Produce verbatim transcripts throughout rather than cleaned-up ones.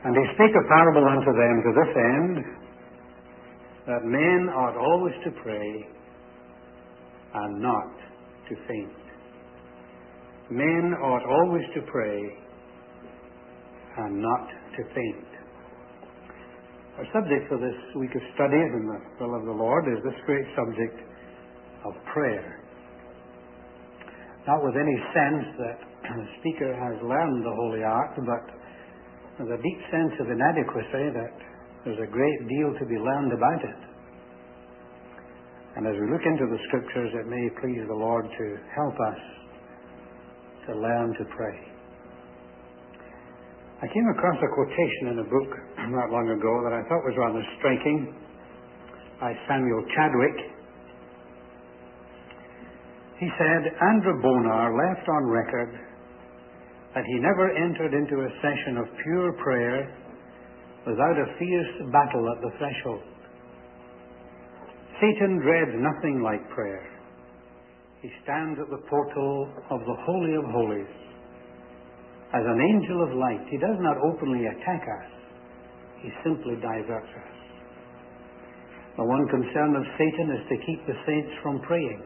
And he spake a parable unto them to this end, that men ought always to pray and not to faint. Men ought always to pray and not to faint. Our subject for this week of studies in the will of the Lord is this great subject of prayer. Not with any sense that the speaker has learned the holy art, but with a deep sense of inadequacy that there's a great deal to be learned about it. And as we look into the Scriptures, it may please the Lord to help us to learn to pray. I came across a quotation in a book not long ago that I thought was rather striking by Samuel Chadwick. He said, Andrew Bonar left on record that he never entered into a session of pure prayer without a fierce battle at the threshold. Satan dreads nothing like prayer. He stands at the portal of the Holy of Holies. As an angel of light, he does not openly attack us. He simply diverts us. The one concern of Satan is to keep the saints from praying.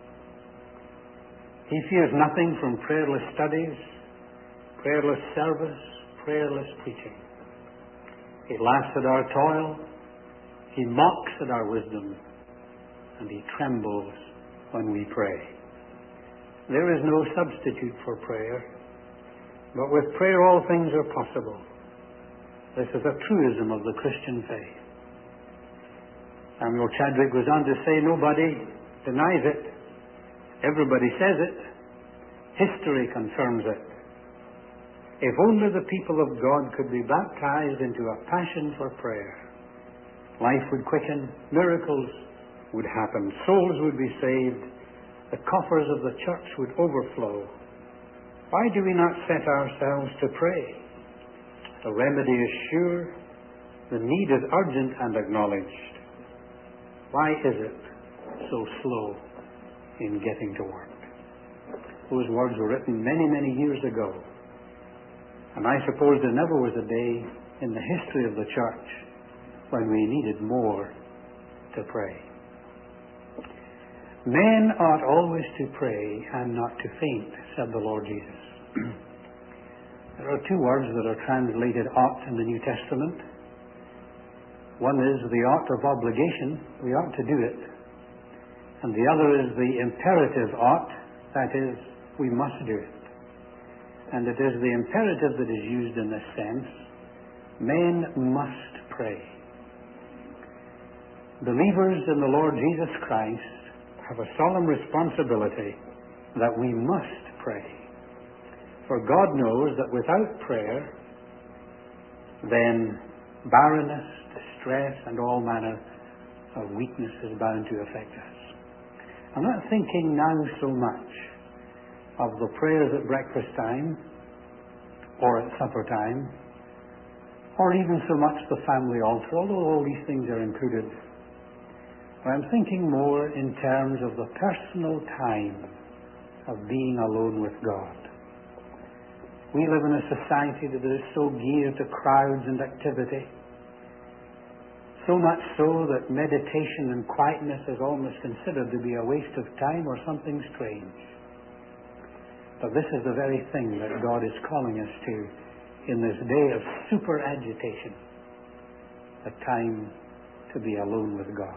He fears nothing from prayerless studies, prayerless service, prayerless preaching. He laughs at our toil, he mocks at our wisdom, and he trembles when we pray. There is no substitute for prayer, but with prayer all things are possible. This is a truism of the Christian faith. Samuel Chadwick goes on to say, nobody denies it. Everybody says it. History confirms it. If only the people of God could be baptized into a passion for prayer, life would quicken, miracles would happen, souls would be saved, the coffers of the church would overflow. Why do we not set ourselves to pray? The remedy is sure, the need is urgent and acknowledged. Why is it so slow in getting to work? Those words were written many, many years ago. And I suppose there never was a day in the history of the church when we needed more to pray. Men ought always to pray and not to faint, said the Lord Jesus. There are two words that are translated ought in the New Testament. One is the ought of obligation, we ought to do it. And the other is the imperative ought, that is, we must do it. And it is the imperative that is used in this sense. Men must pray. Believers in the Lord Jesus Christ have a solemn responsibility that we must pray. For God knows that without prayer, then barrenness, distress, and all manner of weakness is bound to affect us. I'm not thinking now so much of the prayers at breakfast time or at supper time, or even so much the family altar, although all these things are included. But I'm thinking more in terms of the personal time of being alone with God. We live in a society that is so geared to crowds and activity, so much so that meditation and quietness is almost considered to be a waste of time or something strange. But this is the very thing that God is calling us to in this day of super agitation, a time to be alone with God.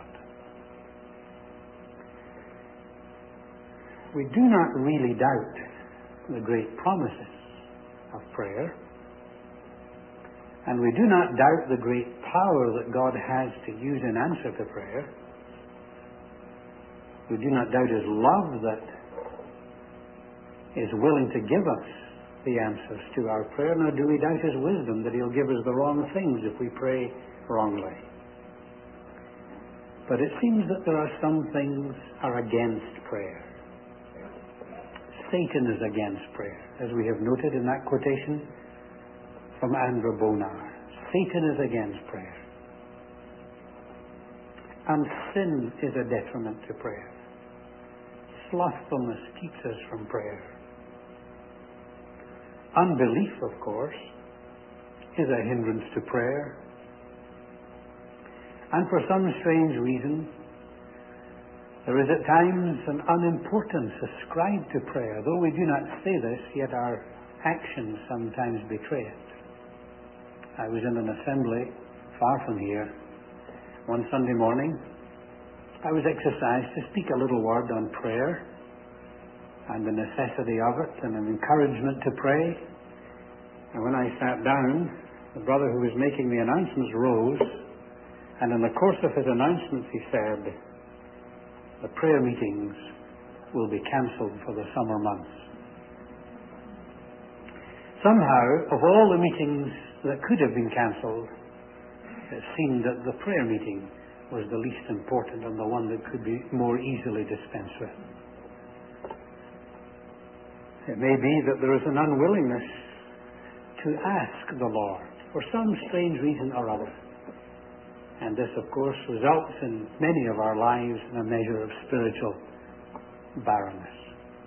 We do not really doubt the great promises of prayer, and we do not doubt the great power that God has to use in answer to prayer. We do not doubt His love that is willing to give us the answers to our prayer, nor do we doubt His wisdom that He'll give us the wrong things if we pray wrongly. But it seems that there are some things are against prayer. Satan is against prayer, as we have noted in that quotation from Andrew Bonar. Satan is against prayer. And sin is a detriment to prayer. Slothfulness keeps us from prayer. Unbelief, of course, is a hindrance to prayer. And for some strange reason, there is at times an unimportance ascribed to prayer. Though we do not say this, yet our actions sometimes betray it. I was in an assembly far from here one Sunday morning. I was exercised to speak a little word on prayer and the necessity of it and an encouragement to pray. And when I sat down, the brother who was making the announcements rose, and in the course of his announcements he said, the prayer meetings will be cancelled for the summer months. Somehow, of all the meetings that could have been cancelled, it seemed that the prayer meeting was the least important and the one that could be more easily dispensed with. It may be that there is an unwillingness to ask the Lord for some strange reason or other. And this, of course, results in many of our lives in a measure of spiritual barrenness.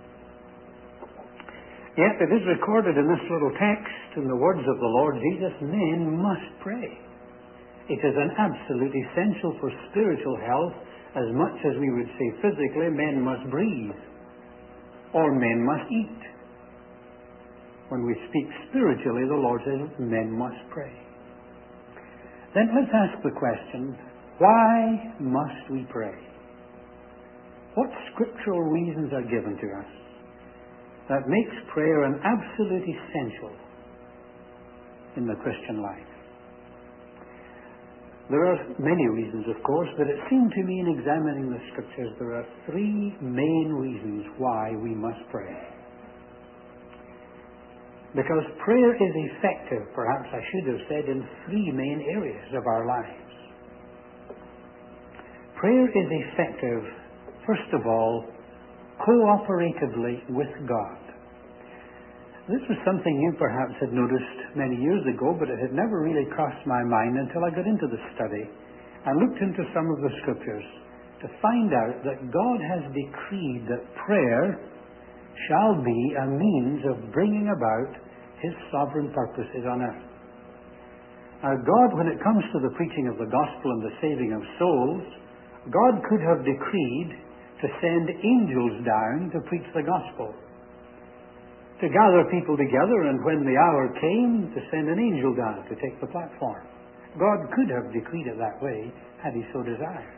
Yet it is recorded in this little text, in the words of the Lord Jesus, men must pray. It is an absolute essential for spiritual health, as much as we would say physically, men must breathe, or men must eat. When we speak spiritually, the Lord says men must pray. Then let's ask the question, why must we pray? What scriptural reasons are given to us that makes prayer an absolute essential in the Christian life? There are many reasons, of course, but it seemed to me in examining the Scriptures there are three main reasons why we must pray. Because prayer is effective, perhaps I should have said, in three main areas of our lives. Prayer is effective, first of all, cooperatively with God. This was something you perhaps had noticed many years ago, but it had never really crossed my mind until I got into the study and looked into some of the Scriptures to find out that God has decreed that prayer shall be a means of bringing about His sovereign purposes on earth. Now, God, when it comes to the preaching of the gospel and the saving of souls, God could have decreed to send angels down to preach the gospel, to gather people together, and when the hour came, to send an angel down to take the platform. God could have decreed it that way had He so desired.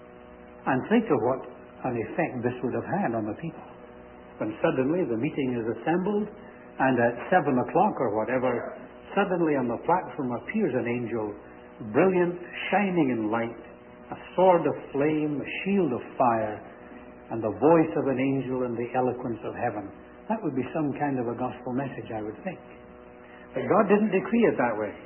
And think of what an effect this would have had on the people. When suddenly the meeting is assembled, and at seven o'clock or whatever, suddenly on the platform appears an angel, brilliant, shining in light, a sword of flame, a shield of fire, and the voice of an angel and the eloquence of heaven. That would be some kind of a gospel message, I would think. But God didn't decree it that way.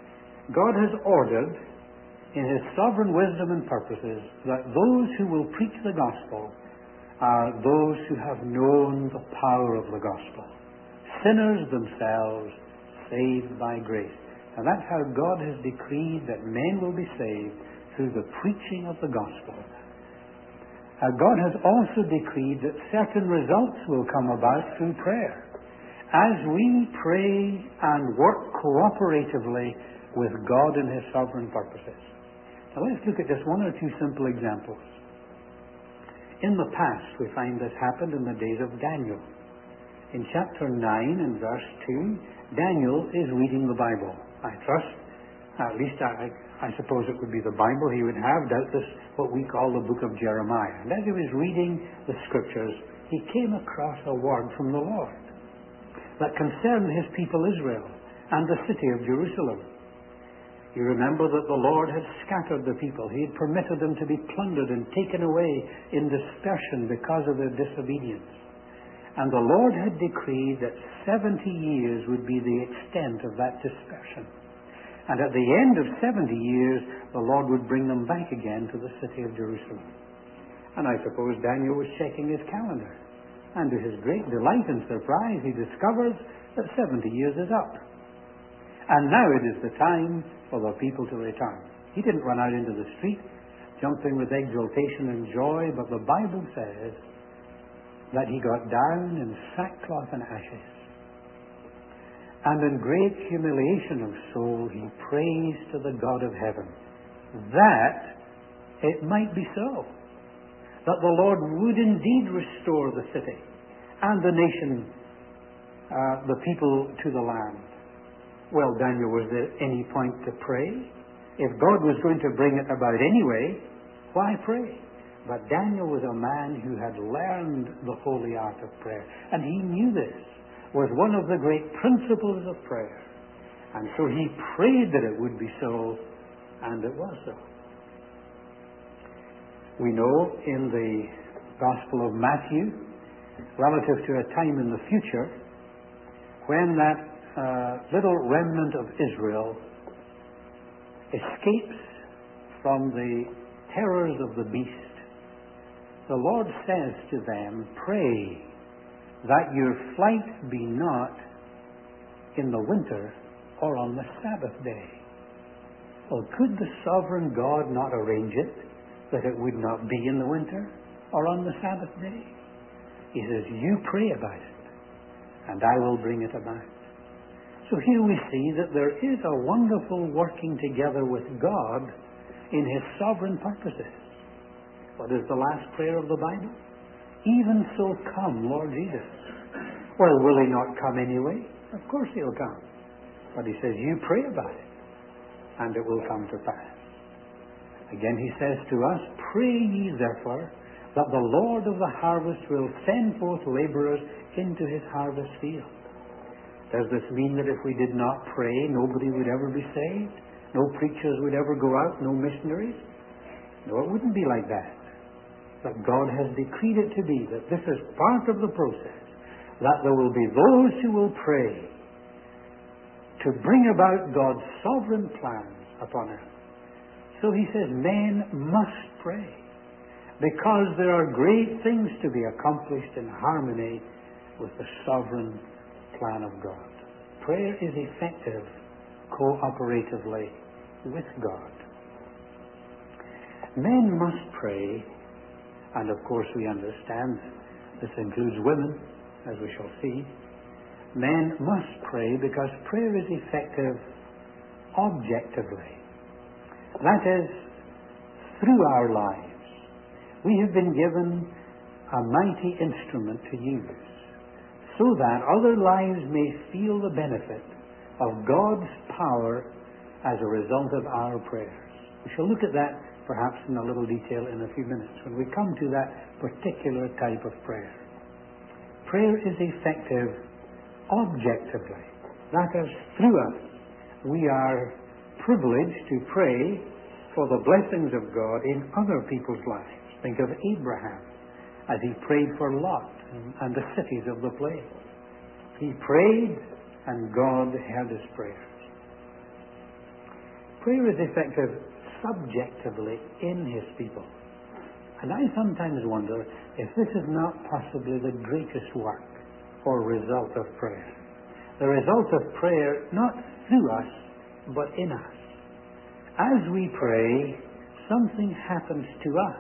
God has ordered, in His sovereign wisdom and purposes, that those who will preach the gospel are those who have known the power of the gospel. Sinners themselves, saved by grace. And that's how God has decreed that men will be saved through the preaching of the gospel. Uh, God has also decreed that certain results will come about through prayer. As we pray and work cooperatively with God and His sovereign purposes. Now let's look at just one or two simple examples. In the past, we find this happened in the days of Daniel. In chapter nine and verse two, Daniel is reading the Bible. I trust, at least I, I suppose it would be the Bible he would have, doubtless what we call the book of Jeremiah. And as he was reading the Scriptures, he came across a word from the Lord that concerned His people Israel and the city of Jerusalem. You remember that the Lord had scattered the people. He had permitted them to be plundered and taken away in dispersion because of their disobedience. And the Lord had decreed that seventy years would be the extent of that dispersion. And at the end of seventy years, the Lord would bring them back again to the city of Jerusalem. And I suppose Daniel was checking his calendar. And to his great delight and surprise, he discovers that seventy years is up. And now it is the time for the people to return. He didn't run out into the street, jumping with exultation and joy, but the Bible says that he got down in sackcloth and ashes. And in great humiliation of soul, he prays to the God of heaven that it might be so, that the Lord would indeed restore the city and the nation, uh, the people to the land. Well, Daniel, was there any point to pray? If God was going to bring it about anyway, why pray? But Daniel was a man who had learned the holy art of prayer, and he knew this was one of the great principles of prayer. And so he prayed that it would be so, and it was so. We know in the Gospel of Matthew, relative to a time in the future, when that uh, little remnant of Israel escapes from the terrors of the beast, the Lord says to them, "Pray that your flight be not in the winter or on the Sabbath day." Well, could the sovereign God not arrange it that it would not be in the winter or on the Sabbath day? He says, "You pray about it, and I will bring it about." So here we see that there is a wonderful working together with God in His sovereign purposes. What is the last prayer of the Bible? "Even so come, Lord Jesus." Well, will He not come anyway? Of course He'll come. But He says, "You pray about it, and it will come to pass." Again He says to us, "Pray ye therefore that the Lord of the harvest will send forth laborers into His harvest field." Does this mean that if we did not pray, nobody would ever be saved? No preachers would ever go out? No missionaries? No, it wouldn't be like that. But God has decreed it to be that this is part of the process, that there will be those who will pray to bring about God's sovereign plans upon earth. So He says men must pray, because there are great things to be accomplished in harmony with the sovereign plan of God. Prayer is effective cooperatively with God. Men must pray, and of course we understand this includes women, as we shall see. Men must pray because prayer is effective objectively. That is, through our lives. We have been given a mighty instrument to use, so that other lives may feel the benefit of God's power as a result of our prayers. We shall look at that perhaps in a little detail in a few minutes when we come to that particular type of prayer. Prayer is effective objectively. That is, through us, we are privileged to pray for the blessings of God in other people's lives. Think of Abraham as he prayed for Lot and the cities of the plain. He prayed, and God heard his prayers. Prayer is effective subjectively in His people. And I sometimes wonder if this is not possibly the greatest work or result of prayer. The result of prayer not through us, but in us. As we pray, something happens to us.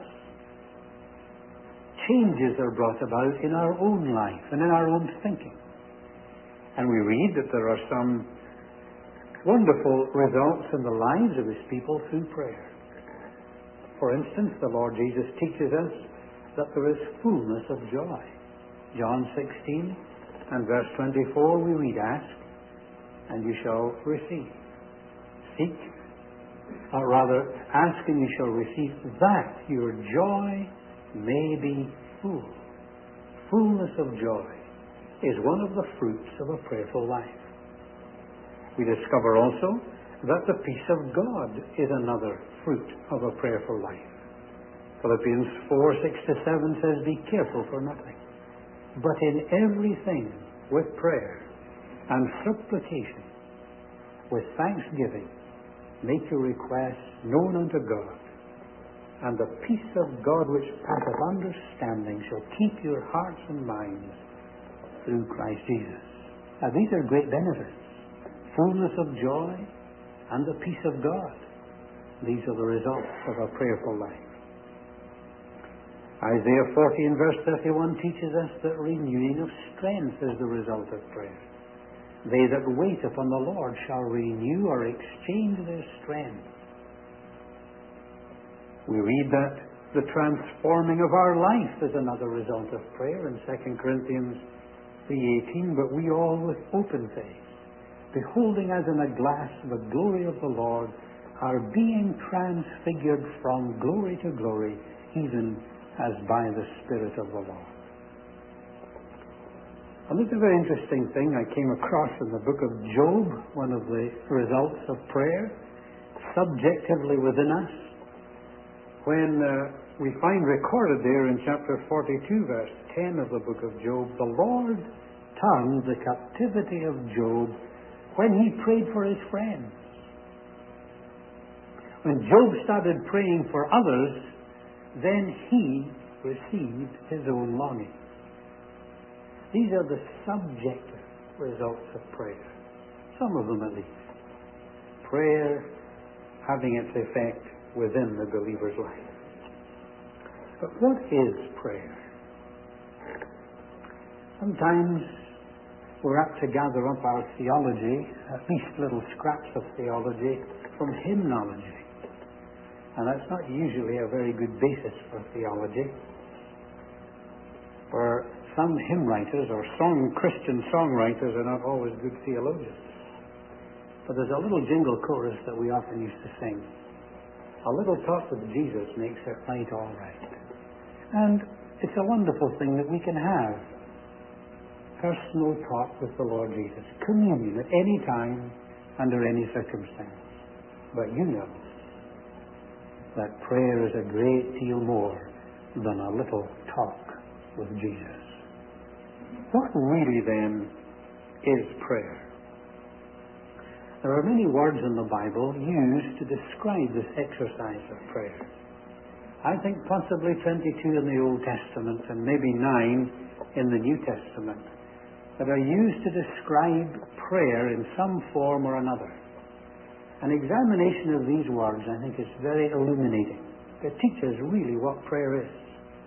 Changes are brought about in our own life and in our own thinking. And we read that there are some wonderful results in the lives of His people through prayer. For instance, the Lord Jesus teaches us that there is fullness of joy. John sixteen and verse twenty-four we read, "Ask, and you shall receive. Seek, or rather, ask and you shall receive, that your joy may be full." Fullness of joy is one of the fruits of a prayerful life. We discover also that the peace of God is another fruit of a prayerful life. Philippians four, six to seven says, "Be careful for nothing, but in everything with prayer and supplication, with thanksgiving, make your requests known unto God. And the peace of God which passeth understanding shall keep your hearts and minds through Christ Jesus." Now these are great benefits. Fullness of joy and the peace of God. These are the results of a prayerful life. Isaiah forty and verse thirty-one teaches us that renewing of strength is the result of prayer. They that wait upon the Lord shall renew or exchange their strength. We read that the transforming of our life is another result of prayer in Second Corinthians three eighteen. But we all with open face, beholding as in a glass the glory of the Lord, are being transfigured from glory to glory, even as by the Spirit of the Lord. And this is a very interesting thing I came across in the book of Job, one of the results of prayer, subjectively within us, when uh, we find recorded there in chapter forty-two, verse ten of the book of Job, the Lord turned the captivity of Job when he prayed for his friends. When Job started praying for others, then he received his own longing. These are the subjective results of prayer. Some of them at least. Prayer having its effect within the believer's life. But what is prayer? Sometimes we're apt to gather up our theology, at least little scraps of theology, from hymnology. And that's not usually a very good basis for theology. For some hymn writers or song Christian songwriters are not always good theologians. But there's a little jingle chorus that we often used to sing. A little talk with Jesus makes it right all right. And it's a wonderful thing that we can have. Personal talk with the Lord Jesus. Communion at any time, under any circumstance. But you know that prayer is a great deal more than a little talk with Jesus. What really then is prayer? There are many words in the Bible used to describe this exercise of prayer. I think possibly twenty-two in the Old Testament and maybe nine in the New Testament that are used to describe prayer in some form or another. An examination of these words, I think, is very illuminating. It teaches really what prayer is.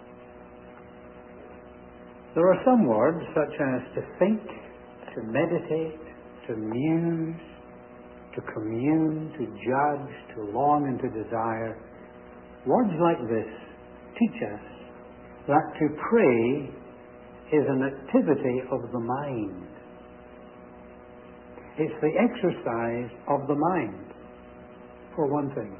There are some words such as to think, to meditate, to muse, to commune, to judge, to long and to desire. Words like this teach us that to pray is an activity of the mind. It's the exercise of the mind, for one thing.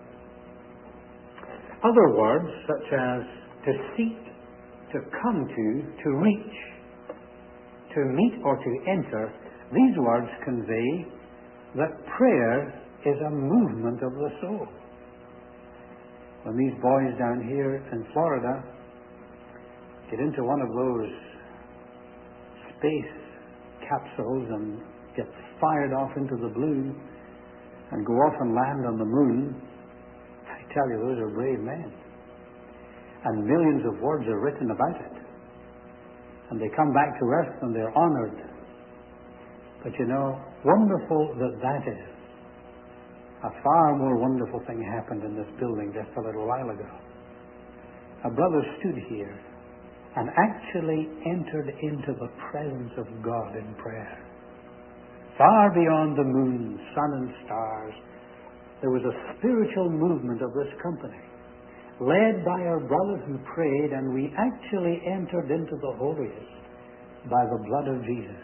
Other words such as to seek, to come to, to reach, to meet or to enter, these words convey that prayer is a movement of the soul. When these boys down here in Florida get into one of those space capsules and get fired off into the blue and go off and land on the moon, I tell you, those are brave men. And millions of words are written about it. And they come back to earth and they're honored. But you know, wonderful that that is. A far more wonderful thing happened in this building just a little while ago. A brother stood here and actually entered into the presence of God in prayer. Far beyond the moon, sun and stars, there was a spiritual movement of this company, led by our brother who prayed, and we actually entered into the holiest by the blood of Jesus.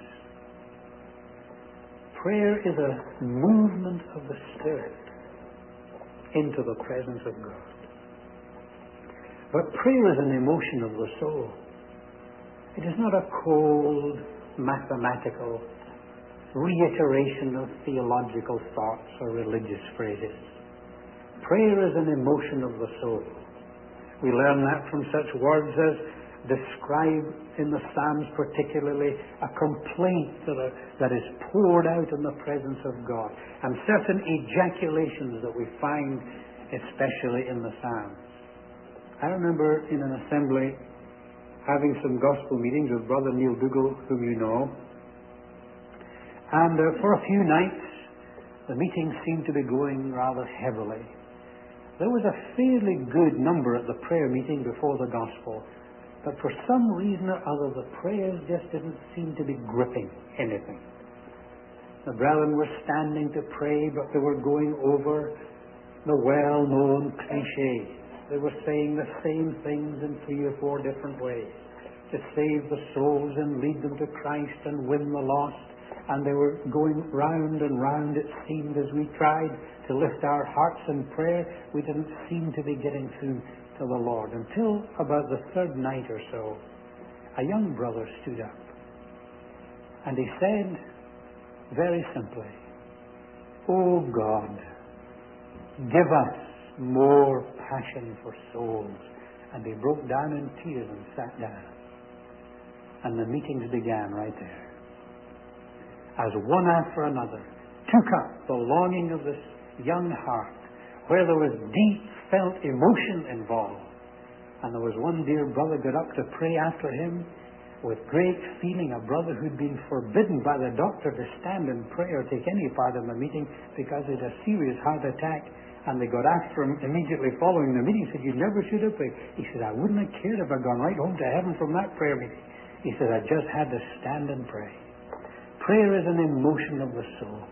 Prayer is a movement of the Spirit into the presence of God. But prayer is an emotion of the soul. It is not a cold, mathematical reiteration of theological thoughts or religious phrases. Prayer is an emotion of the soul. We learn that from such words as describe in the Psalms, particularly a complaint that, are, that is poured out in the presence of God, and certain ejaculations that we find especially in the Psalms. I remember in an assembly having some gospel meetings with Brother Neil Dougal, whom you know, and uh, for a few nights the meetings seemed to be going rather heavily. There was a fairly good number at the prayer meeting before the gospel, but for some reason or other, the prayers just didn't seem to be gripping anything. The brethren were standing to pray, but they were going over the well-known cliches. They were saying the same things in three or four different ways to save the souls and lead them to Christ and win the lost. And they were going round and round, it seemed, as we tried to lift our hearts in prayer. We didn't seem to be getting through to the Lord. Until about the third night or so, a young brother stood up. And he said, very simply, "Oh God, give us more passion for souls." And he broke down in tears and sat down. And the meetings began right there. As one after another took up the longing of this young heart, where there was deep felt emotion involved. And there was one dear brother got up to pray after him with great feeling, a brother who'd been forbidden by the doctor to stand and pray or take any part in the meeting because he had a serious heart attack. And they got after him immediately following the meeting. He said, "You never should have prayed." He said, "I wouldn't have cared if I'd gone right home to heaven from that prayer meeting." He said, "I just had to stand and pray." Prayer is an emotion of the soul.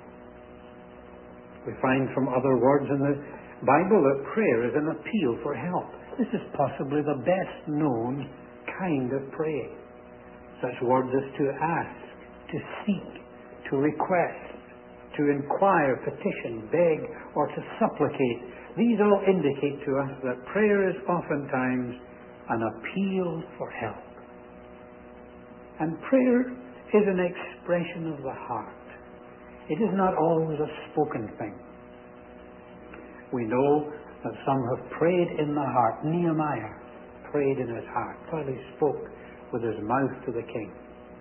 We find from other words in the Bible that prayer is an appeal for help. This is possibly the best known kind of praying. Such words as to ask, to seek, to request, to inquire, petition, beg, or to supplicate. These all indicate to us that prayer is oftentimes an appeal for help. And prayer is an expression of the heart. It is not always a spoken thing. We know that some have prayed in the heart. Nehemiah prayed in his heart while he spoke with his mouth to the king.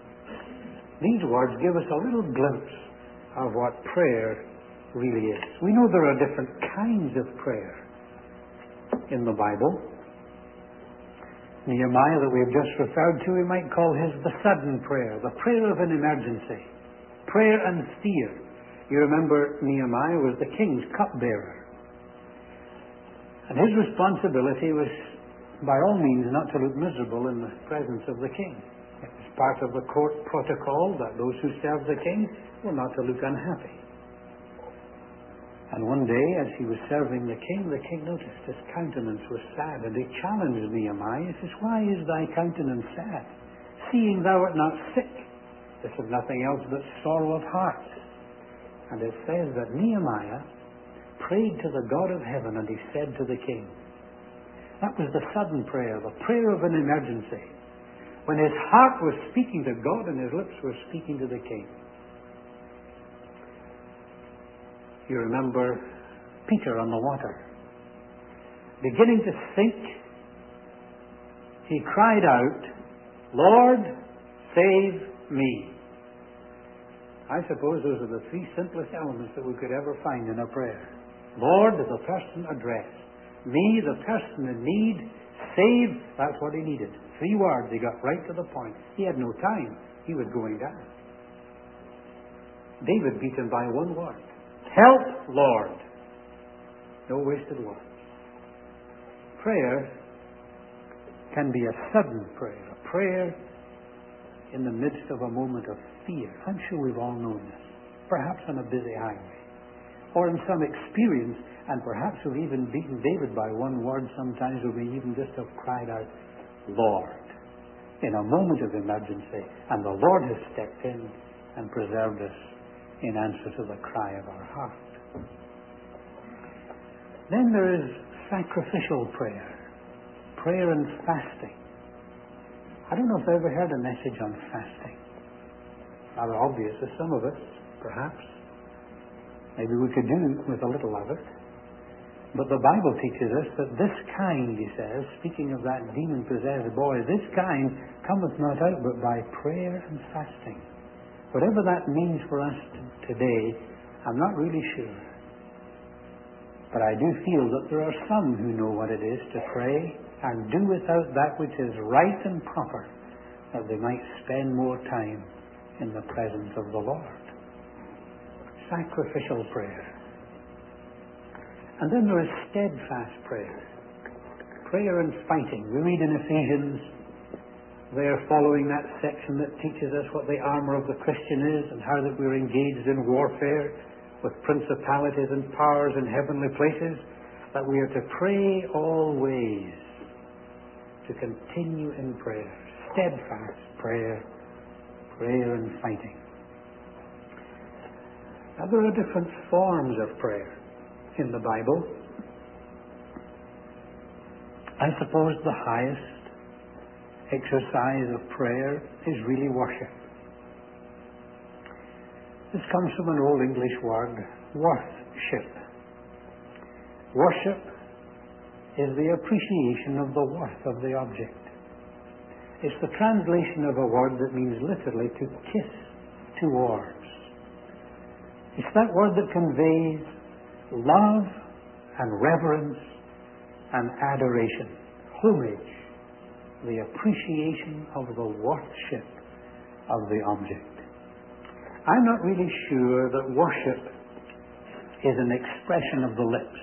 These words give us a little glimpse of what prayer really is. We know there are different kinds of prayer in the Bible. Nehemiah, that we have just referred to, we might call his the sudden prayer, the prayer of an emergency, prayer and fear. You remember Nehemiah was the king's cupbearer. And his responsibility was, by all means, not to look miserable in the presence of the king. It was part of the court protocol that those who served the king were not to look unhappy. And one day, as he was serving the king, the king noticed his countenance was sad, and he challenged Nehemiah. He says, "Why is thy countenance sad, seeing thou art not sick?" This is nothing else but sorrow of heart. And it says that Nehemiah prayed to the God of heaven, and he said to the king. That was the sudden prayer, the prayer of an emergency. When his heart was speaking to God and his lips were speaking to the king. You remember Peter on the water. Beginning to sink, he cried out, "Lord, save me." I suppose those are the three simplest elements that we could ever find in a prayer. Lord, the person addressed. Me, the person in need. Save, that's what he needed. Three words, he got right to the point. He had no time. He was going down. David beat him by one word. Help, Lord. No wasted words. Prayer can be a sudden prayer, a prayer in the midst of a moment of fear. I'm sure we've all known this. Perhaps on a busy highway, or in some experience, and perhaps we've even beaten David by one word sometimes, or we even just have cried out, Lord, in a moment of emergency, and the Lord has stepped in and preserved us in answer to the cry of our heart. Then there is sacrificial prayer, prayer and fasting. I don't know if I ever heard a message on fasting. Rather obvious to some of us, perhaps. Maybe we could do with a little of it. But the Bible teaches us that this kind, he says, speaking of that demon-possessed boy, this kind cometh not out but by prayer and fasting. Whatever that means for us t- today, I'm not really sure. But I do feel that there are some who know what it is to pray and do without that which is right and proper, that they might spend more time in the presence of the Lord. Sacrificial prayer. And then there is steadfast prayer. Prayer and fighting. We read in Ephesians They're following that section that teaches us what the armour of the Christian is and how that we're engaged in warfare with principalities and powers in heavenly places, that we are to pray always, to continue in prayer, steadfast prayer, prayer and fighting. Now, there are different forms of prayer in the Bible. I suppose the highest exercise of prayer is really worship. This comes from an Old English word, worthship. Worship is the appreciation of the worth of the object. It's the translation of a word that means literally to kiss towards. It's that word that conveys love and reverence and adoration, homage, the appreciation of the worship of the object. I'm not really sure that worship is an expression of the lips.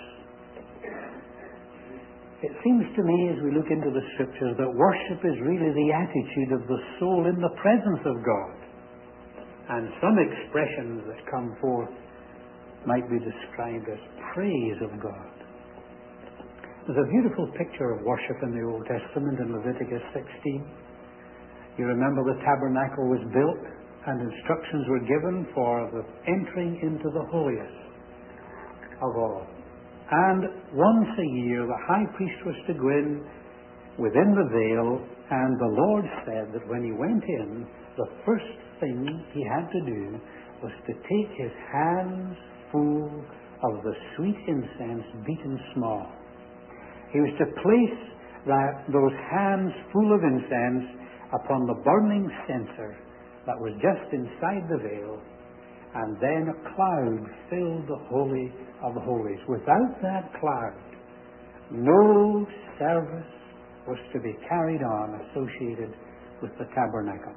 It seems to me, as we look into the Scriptures, that worship is really the attitude of the soul in the presence of God. And some expressions that come forth might be described as praise of God. There's a beautiful picture of worship in the Old Testament in Leviticus sixteen. You remember the tabernacle was built and instructions were given for the entering into the holiest of all. And once a year the high priest was to go in within the veil, and the Lord said that when he went in, the first thing he had to do was to take his hands full of the sweet incense beaten small. He was to place that, those hands full of incense upon the burning censer that was just inside the veil, and then a cloud filled the Holy of Holies. Without that cloud, no service was to be carried on associated with the tabernacle.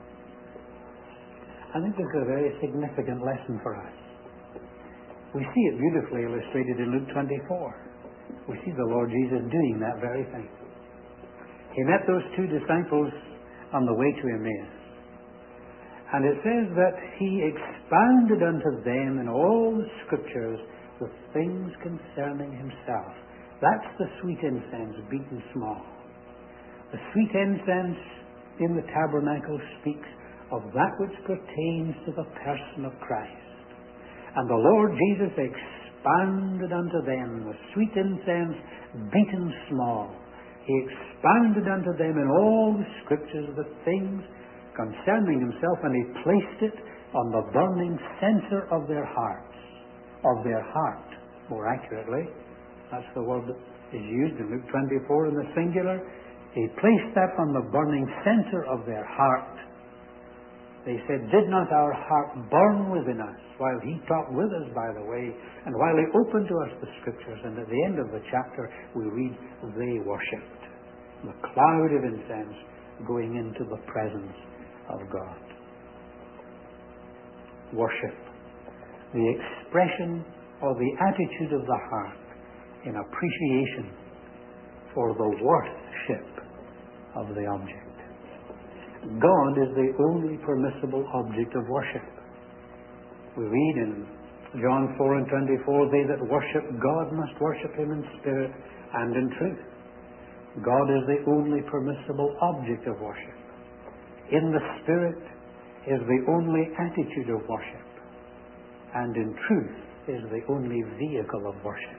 I think this is a very significant lesson for us. We see it beautifully illustrated in Luke twenty-four. We see the Lord Jesus doing that very thing. He met those two disciples on the way to Emmaus. And it says that he expounded unto them in all the Scriptures the things concerning himself. That's the sweet incense beaten small. The sweet incense in the tabernacle speaks of that which pertains to the person of Christ. And the Lord Jesus expounded unto them the sweet incense beaten small. He expounded unto them in all the Scriptures the things concerning himself, and he placed it on the burning censer of their hearts, of their heart, more accurately. That's the word that is used in Luke twenty-four in the singular. He placed that on the burning center of their heart. They said, did not our heart burn within us while he talked with us, by the way, and while he opened to us the Scriptures? And at the end of the chapter, we read, they worshipped. The cloud of incense going into the presence of God. Worship. The expression or the attitude of the heart in appreciation for the worship of the object. God is the only permissible object of worship. We read in John four and twenty-four, they that worship God must worship him in spirit and in truth. God is the only permissible object of worship. In the spirit is the only attitude of worship, and in truth is the only vehicle of worship.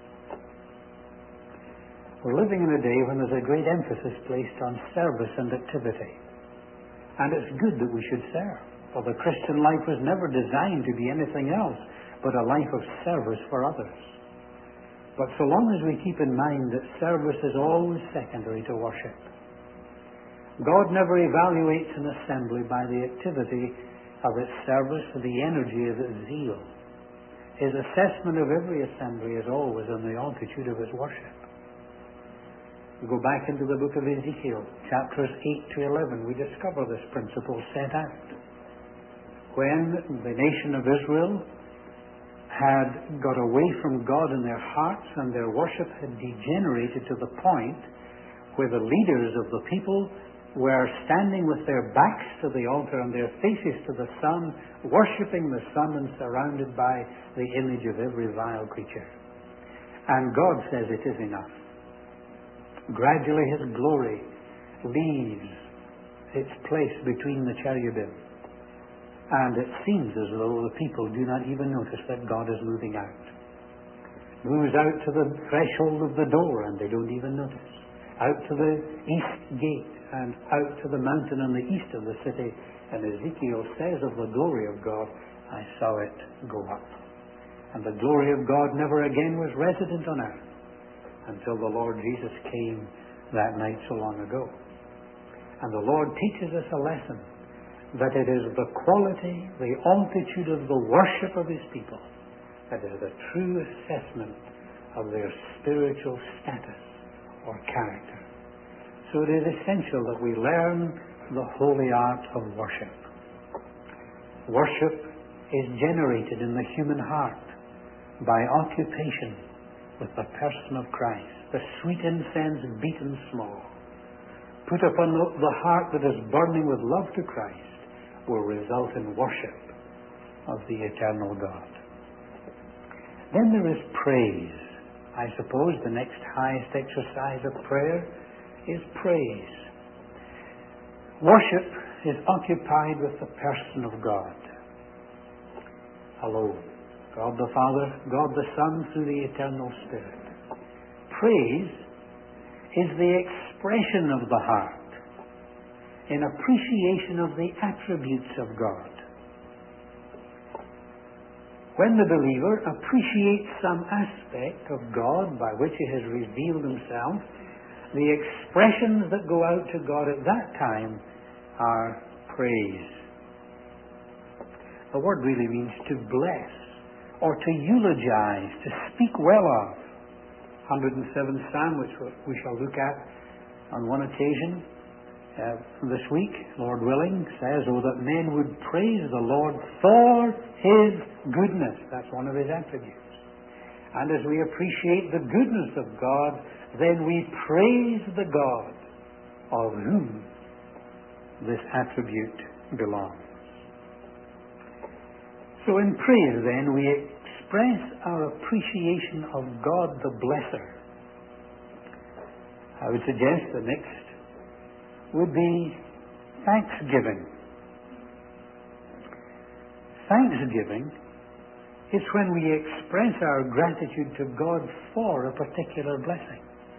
We're living in a day when there's a great emphasis placed on service and activity. And it's good that we should serve, for the Christian life was never designed to be anything else but a life of service for others. But so long as we keep in mind that service is always secondary to worship. God never evaluates an assembly by the activity of its service or the energy of its zeal. His assessment of every assembly is always in the altitude of its worship. We go back into the book of Ezekiel, chapters eight to eleven, we discover this principle set out. When the nation of Israel had got away from God in their hearts and their worship had degenerated to the point where the leaders of the people were standing with their backs to the altar and their faces to the sun, worshipping the sun and surrounded by the image of every vile creature. And God says it is enough. Gradually His glory leaves its place between the cherubim. And it seems as though the people do not even notice that God is moving out. Moves out to the threshold of the door and they don't even notice. Out to the east gate and out to the mountain on the east of the city. And Ezekiel says of the glory of God, I saw it go up. And the glory of God never again was resident on earth until the Lord Jesus came that night so long ago. And the Lord teaches us a lesson that it is the quality, the altitude of the worship of His people that is the true assessment of their spiritual status or character. So it is essential that we learn the holy art of worship. Worship is generated in the human heart by occupation with the person of Christ. The sweet incense beaten small, put upon the heart that is burning with love to Christ, will result in worship of the eternal God. Then there is praise. I suppose the next highest exercise of prayer is praise. Worship is occupied with the person of God alone. God the Father, God the Son, through the eternal Spirit. Praise is the expression of the heart in appreciation of the attributes of God. When the believer appreciates some aspect of God by which He has revealed Himself, the expressions that go out to God at that time are praise. The word really means to bless or to eulogize, to speak well of. one hundred seventh Psalm, which we shall look at on one occasion uh, this week, Lord willing, says, oh, that men would praise the Lord for His goodness. That's one of His attributes. And as we appreciate the goodness of God, then we praise the God of whom this attribute belongs. So in praise, then, we express our appreciation of God the Blesser. I would suggest the next would be thanksgiving. Thanksgiving is when we express our gratitude to God for a particular blessing.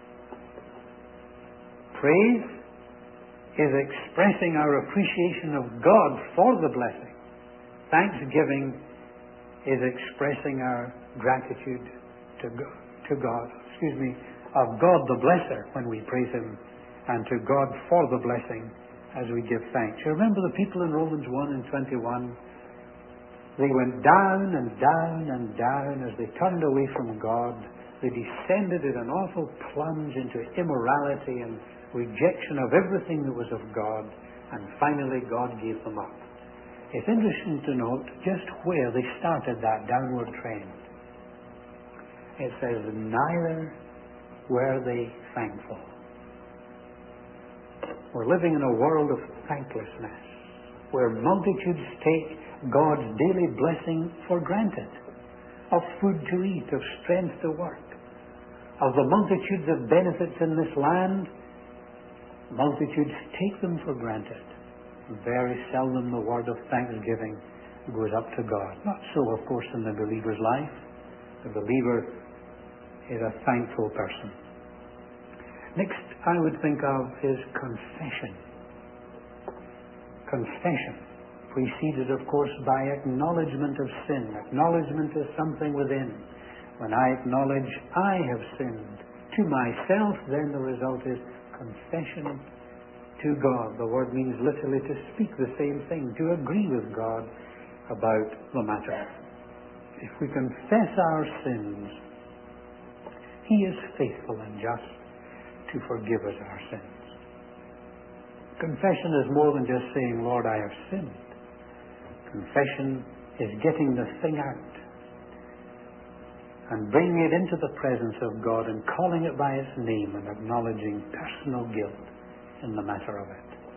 Praise is expressing our appreciation of God for the blessing. Thanksgiving is expressing our gratitude to God, to God, excuse me, of God the Blesser when we praise Him, and to God for the blessing as we give thanks. You remember the people in Romans one and twenty-one? They went down and down and down as they turned away from God. They descended in an awful plunge into immorality and rejection of everything that was of God, and finally God gave them up. It's interesting to note just where they started that downward trend. It says, neither were they thankful. We're living in a world of thanklessness, where multitudes take God's daily blessing for granted, of food to eat, of strength to work, of the multitudes of benefits in this land. Multitudes take them for granted. Very seldom the word of thanksgiving goes up to God. Not so, of course, in the believer's life. The believer is a thankful person. Next, I would think of is confession. Confession, preceded, of course, by acknowledgement of sin. Acknowledgement is something within. When I acknowledge I have sinned to myself, then the result is confession to God. The word means literally to speak the same thing, to agree with God about the matter. If we confess our sins, He is faithful and just to forgive us our sins. Confession is more than just saying, Lord, I have sinned. Confession is getting the thing out and bringing it into the presence of God and calling it by its name and acknowledging personal guilt in the matter of it.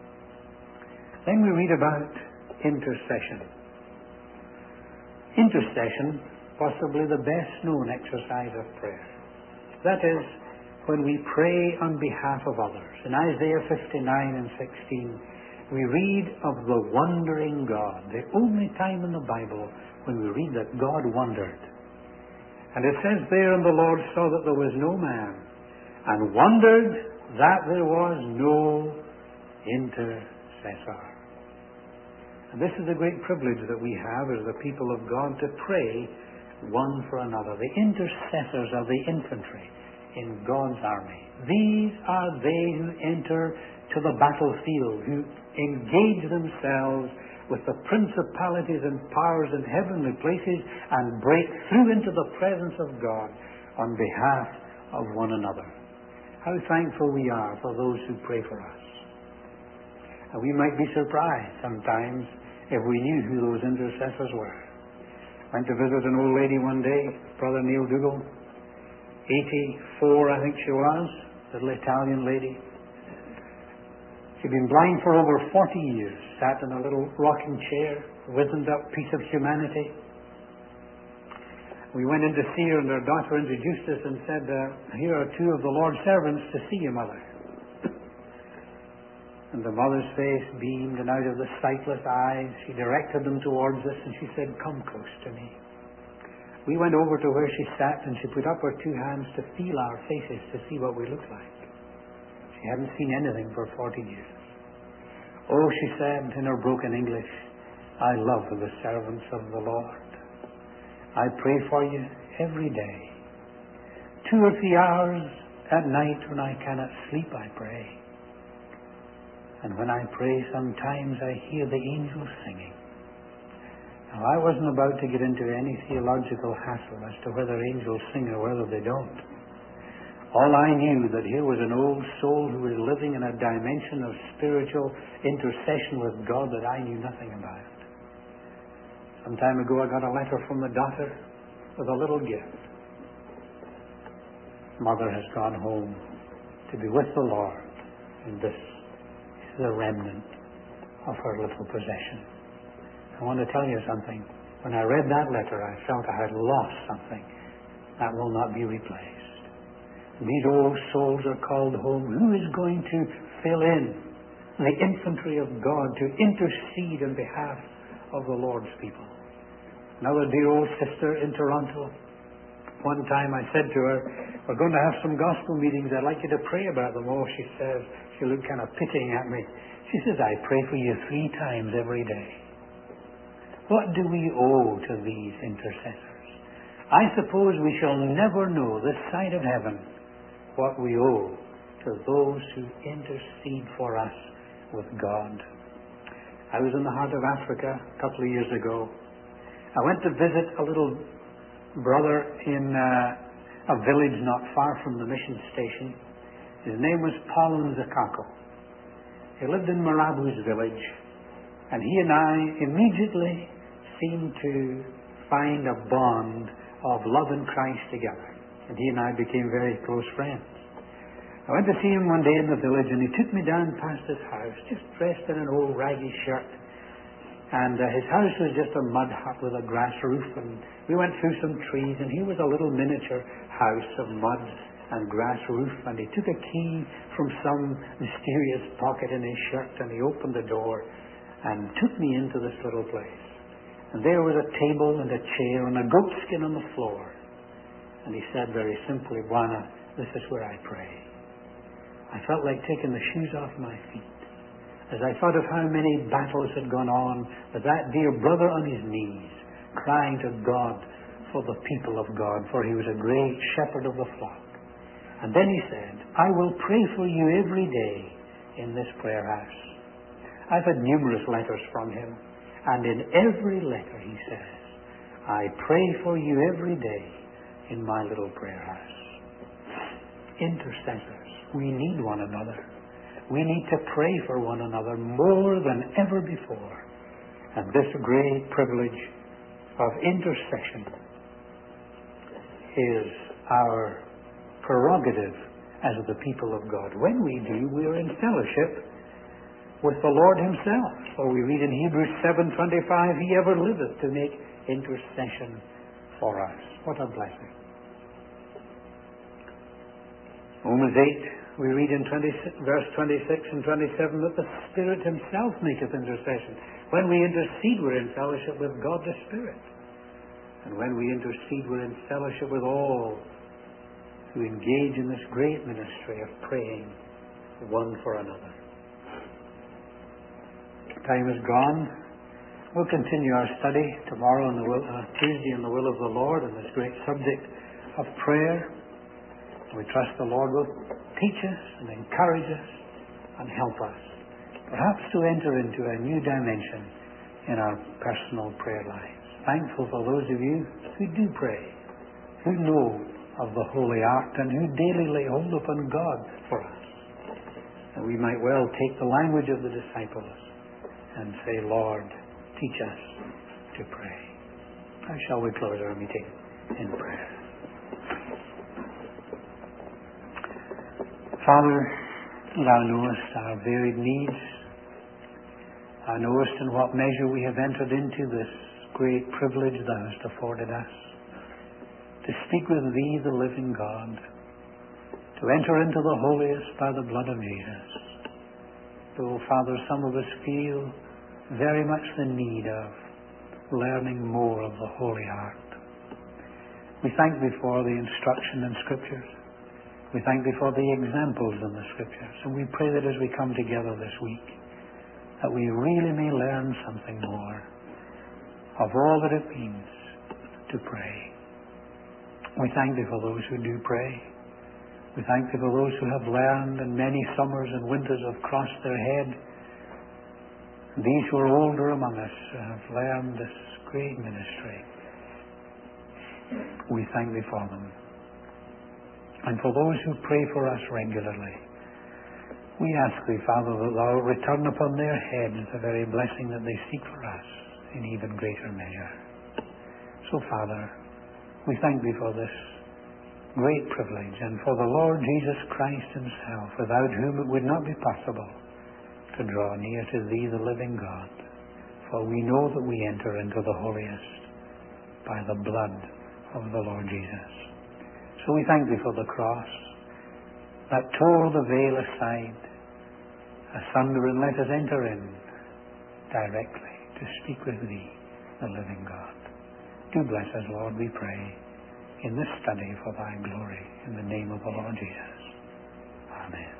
Then we read about intercession. Intercession, possibly the best known exercise of prayer. That is, when we pray on behalf of others. In Isaiah fifty-nine and sixteen, we read of the wondering God, the only time in the Bible when we read that God wondered. And it says there, and the Lord saw that there was no man, and wondered that there was no intercessor. And this is a great privilege that we have as the people of God, to pray one for another. The intercessors are the infantry in God's army. These are they who enter to the battlefield, who engage themselves with the principalities and powers in heavenly places and break through into the presence of God on behalf of one another. How thankful we are for those who pray for us. And we might be surprised sometimes if we knew who those intercessors were. Went to visit an old lady one day, Brother Neil Dougal, eighty-four I think she was, little Italian lady. She'd been blind for over forty years, sat in a little rocking chair, wizened up piece of humanity. We went in to see her, and her daughter introduced us and said, uh, here are two of the Lord's servants to see you, Mother. And the mother's face beamed, and out of the sightless eyes she directed them towards us, and she said, come close to me. We went over to where she sat, and she put up her two hands to feel our faces, to see what we looked like. She hadn't seen anything for forty years. Oh, she said in her broken English, I love the servants of the Lord. I pray for you every day. Two or three hours at night when I cannot sleep, I pray. And when I pray, sometimes I hear the angels singing. Now, I wasn't about to get into any theological hassle as to whether angels sing or whether they don't. All I knew that here was an old soul who was living in a dimension of spiritual intercession with God that I knew nothing about. Some time ago I got a letter from the daughter with a little gift. Mother has gone home to be with the Lord, and this is a remnant of her little possession. I want to tell you something. When I read that letter, I felt I had lost something that will not be replaced. These old souls are called home. Who is going to fill in the infantry of God to intercede on behalf of the Lord's people? Another dear old sister in Toronto. One time I said to her, we're going to have some gospel meetings. I'd like you to pray about them. Oh, she says, she looked kind of pitying at me. She says, I pray for you three times every day. What do we owe to these intercessors? I suppose we shall never know this side of heaven what we owe to those who intercede for us with God. I was in the heart of Africa a couple of years ago. I went to visit a little brother in uh, a village not far from the mission station. His name was Paul Nzakako. He lived in Marabu's village, and he and I immediately seemed to find a bond of love in Christ together. And he and I became very close friends. I went to see him one day in the village, and he took me down past his house, just dressed in an old raggy shirt. And uh, his house was just a mud hut with a grass roof, and we went through some trees, and he was a little miniature house of mud and grass roof, and he took a key from some mysterious pocket in his shirt, and he opened the door and took me into this little place. And there was a table and a chair and a goat skin on the floor. And he said very simply, Bwana, this is where I pray. I felt like taking the shoes off my feet as I thought of how many battles had gone on with that dear brother on his knees, crying to God for the people of God, for he was a great shepherd of the flock. And then he said, I will pray for you every day in this prayer house. I've had numerous letters from him, and in every letter he says, I pray for you every day in my little prayer house. Intercessors, we need one another. We need to pray for one another more than ever before. And this great privilege of intercession is our prerogative as the people of God. When we do, we are in fellowship with the Lord himself. For we read in Hebrews seven twenty-five, he ever liveth to make intercession for us. What a blessing. Romans eight, we read in verse twenty-six and twenty-seven that the Spirit himself maketh intercession. When we intercede, we're in fellowship with God the Spirit. And when we intercede, we're in fellowship with all who engage in this great ministry of praying one for another. Time is gone. We'll continue our study tomorrow on the will, uh, Tuesday in the will of the Lord on this great subject of prayer. We trust the Lord will teach us and encourage us and help us, perhaps to enter into a new dimension in our personal prayer lives. Thankful for those of you who do pray, who know of the holy art and who daily lay hold upon God for us. And we might well take the language of the disciples and say, Lord, teach us to pray. How shall we close our meeting in prayer? Father, thou knowest our varied needs. Thou knowest in what measure we have entered into this great privilege thou hast afforded us to speak with thee, the living God, to enter into the holiest by the blood of Jesus. Though, Father, some of us feel very much the need of learning more of the holy art. We thank thee for the instruction in Scriptures. We thank thee for the examples in the Scriptures. And we pray that as we come together this week, that we really may learn something more of all that it means to pray. We thank thee for those who do pray. We thank thee for those who have learned, and many summers and winters have crossed their head. These who are older among us have learned this great ministry. We thank thee for them. And for those who pray for us regularly, we ask thee, Father, that thou return upon their heads the very blessing that they seek for us in even greater measure. So, Father, we thank thee for this great privilege and for the Lord Jesus Christ himself, without whom it would not be possible to draw near to thee, the living God. For we know that we enter into the holiest by the blood of the Lord Jesus. So we thank thee for the cross that tore the veil aside, asunder, and let us enter in directly to speak with thee, the living God. Do bless us, Lord, we pray, in this study for thy glory, in the name of the Lord Jesus. Amen.